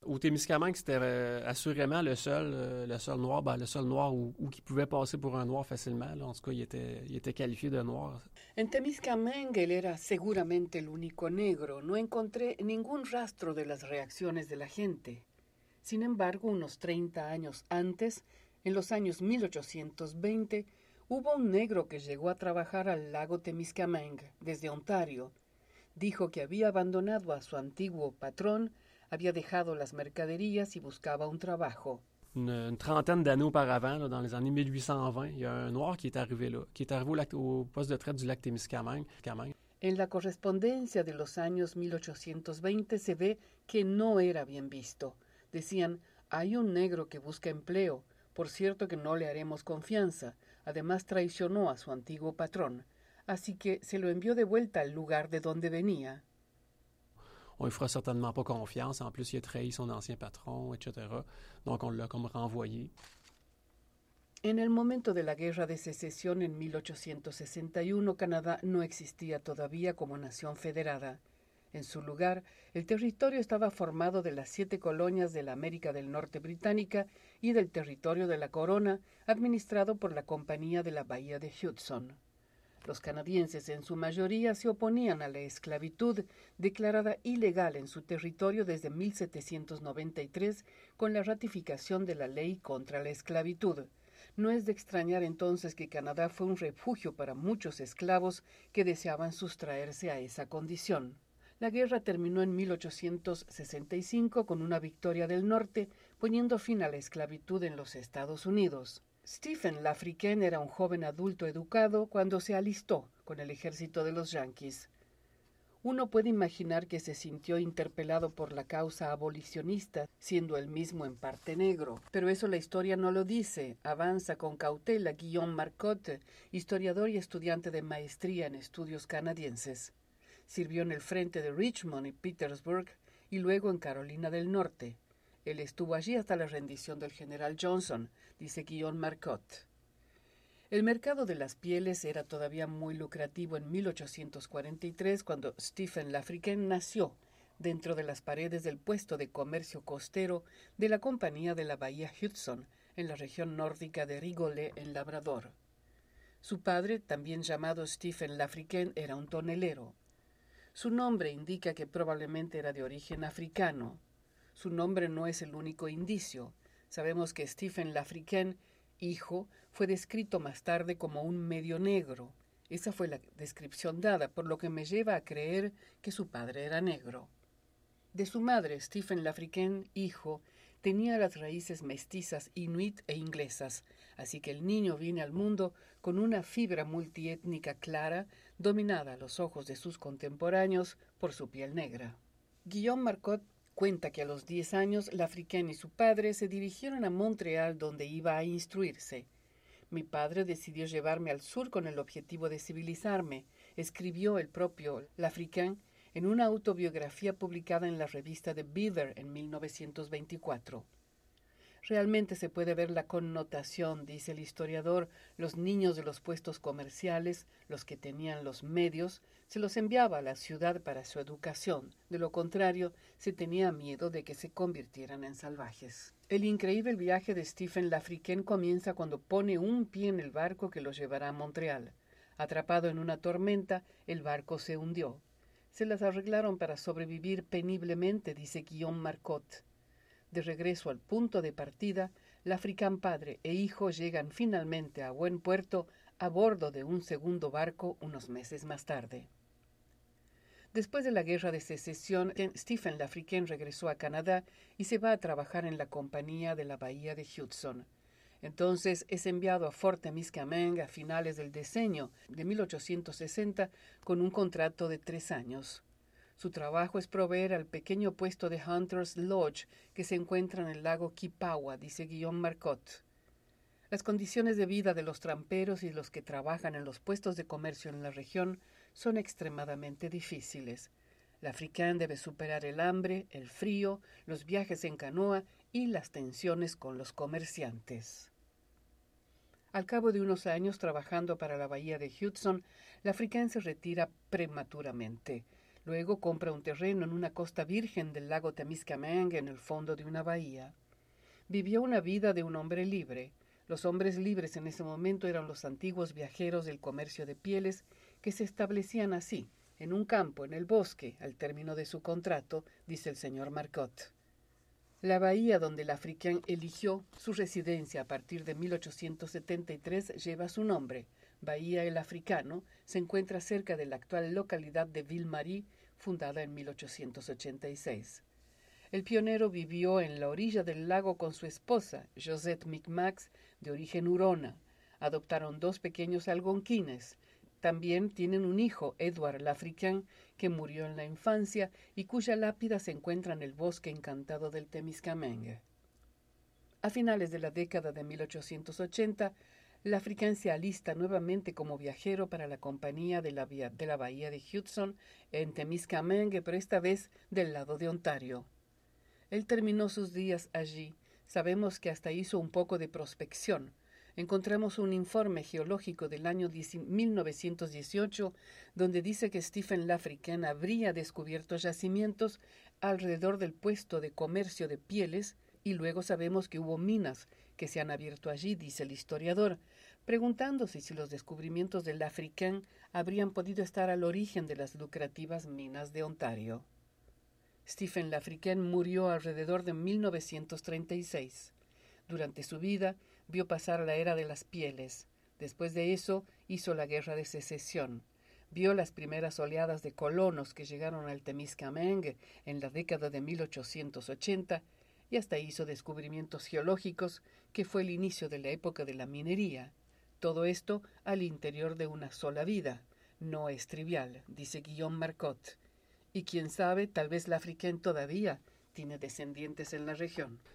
Au Témiscamingue, c'était assurément le seul noir, le seul noir où qui pouvait passer pour un noir facilement. Là. En tout cas, il était qualifié de noir. En Temiscamingue él era seguramente el único negro. No encontré ningún rastro de las reacciones de la gente. Sin embargo, unos 30 años antes, en los años 1820, hubo un negro que llegó a trabajar al lago Temiscamingue desde Ontario. Dijo que había abandonado a su antiguo patrón, había dejado las mercaderías y buscaba un trabajo. Une trentaine d'années auparavant, là, dans les années 1820, il y a un noir qui est arrivé là, qui est arrivé au poste de traite du lac Témiscamingue. En la correspondencia de los años 1820 se ve que no era bien visto. Decían, hay un negro que busca empleo, por cierto que no le haremos confianza, además traicionó a su antiguo patrón, así que se lo envió de vuelta al lugar de donde venía. On lui fera certainement pas confiance, en plus il a trahi son ancien patron, etc. Donc on l'a comme renvoyé. En el momento de la Guerra de Secesión en 1861, Canadá no existía todavía como nación federada. En su lugar, el territorio estaba formado de las 7 colonias de la América del Norte británica y del territorio de la Corona, administrado por la Compañía de la Bahía de Hudson. Los canadienses en su mayoría se oponían a la esclavitud, declarada ilegal en su territorio desde 1793 con la ratificación de la ley contra la esclavitud. No es de extrañar entonces que Canadá fue un refugio para muchos esclavos que deseaban sustraerse a esa condición. La guerra terminó en 1865 con una victoria del norte, poniendo fin a la esclavitud en los Estados Unidos. Stephen Lafricain era un joven adulto educado cuando se alistó con el ejército de los Yankees. Uno puede imaginar que se sintió interpelado por la causa abolicionista, siendo él mismo en parte negro. Pero eso la historia no lo dice. Avanza con cautela Guillaume Marcotte, historiador y estudiante de maestría en estudios canadienses. Sirvió en el frente de Richmond y Petersburg y luego en Carolina del Norte. Él estuvo allí hasta la rendición del general Johnson, dice Guillaume Marcotte. El mercado de las pieles era todavía muy lucrativo en 1843 cuando Stephen Lafricain nació dentro de las paredes del puesto de comercio costero de la Compañía de la Bahía Hudson en la región nórdica de Rigolets en Labrador. Su padre, también llamado Stephen Lafricain, era un tonelero. Su nombre indica que probablemente era de origen africano. Su nombre no es el único indicio. Sabemos que Stephen Lafricain, hijo, fue descrito más tarde como un medio negro. Esa fue la descripción dada, por lo que me lleva a creer que su padre era negro. De su madre, Stephen Lafricain, hijo, tenía las raíces mestizas inuit e inglesas, así que el niño viene al mundo con una fibra multiétnica clara, dominada a los ojos de sus contemporáneos por su piel negra. Guillaume Marcotte cuenta que a los 10 años Lafricain y su padre se dirigieron a Montreal, donde iba a instruirse. Mi padre decidió llevarme al sur con el objetivo de civilizarme, escribió el propio Lafricain en una autobiografía publicada en la revista The Beaver en 1924. Realmente se puede ver la connotación, dice el historiador. Los niños de los puestos comerciales, los que tenían los medios, se los enviaba a la ciudad para su educación. De lo contrario, se tenía miedo de que se convirtieran en salvajes. El increíble viaje de Stephen Lafricain comienza cuando pone un pie en el barco que lo llevará a Montreal. Atrapado en una tormenta, el barco se hundió. Se las arreglaron para sobrevivir peniblemente, dice Guillaume Marcotte. De regreso al punto de partida, Lafricain padre e hijo llegan finalmente a buen puerto a bordo de un segundo barco unos meses más tarde. Después de la Guerra de Secesión, Stephen Lafricain regresó a Canadá y se va a trabajar en la Compañía de la Bahía de Hudson. Entonces es enviado a Fort Temiscamingue a finales del decenio de 1860 con un contrato de 3 años. Su trabajo es proveer al pequeño puesto de Hunter's Lodge que se encuentra en el lago Kipawa, dice Guillaume Marcotte. Las condiciones de vida de los tramperos y los que trabajan en los puestos de comercio en la región son extremadamente difíciles. Lafricain debe superar el hambre, el frío, los viajes en canoa y las tensiones con los comerciantes. Al cabo de unos años trabajando para la Bahía de Hudson, Lafricain se retira prematuramente. Luego compra un terreno en una costa virgen del lago Temiskaming en el fondo de una bahía. Vivió una vida de un hombre libre. Los hombres libres en ese momento eran los antiguos viajeros del comercio de pieles que se establecían así, en un campo, en el bosque, al término de su contrato, dice el señor Marcotte. La bahía donde el africán eligió su residencia a partir de 1873 lleva su nombre. Bahía El Africano se encuentra cerca de la actual localidad de Ville-Marie, fundada en 1886. El pionero vivió en la orilla del lago con su esposa, Josette Micmax, de origen hurona. Adoptaron 2 pequeños algonquines. También tienen un hijo, Edward Lafricain, que murió en la infancia y cuya lápida se encuentra en el bosque encantado del Temiskaming. A finales de la década de 1880, Lafricain se alista nuevamente como viajero para la compañía de la bahía de Hudson en Temiskaming, pero esta vez del lado de Ontario. Él terminó sus días allí. Sabemos que hasta hizo un poco de prospección. Encontramos un informe geológico del año 1918 donde dice que Stephen Lafricain habría descubierto yacimientos alrededor del puesto de comercio de pieles y luego sabemos que hubo minas que se han abierto allí, dice el historiador, preguntándose si los descubrimientos de Lafricain habrían podido estar al origen de las lucrativas minas de Ontario. Stephen Lafricain murió alrededor de 1936. Durante su vida vio pasar la era de las pieles. Después de eso hizo la Guerra de Secesión. Vio las primeras oleadas de colonos que llegaron al Temiskaming en la década de 1880 y hasta hizo descubrimientos geológicos que fue el inicio de la época de la minería. Todo esto al interior de una sola vida. No es trivial, dice Guillaume Marcotte. Y quién sabe, tal vez Lafricain todavía tiene descendientes en la región.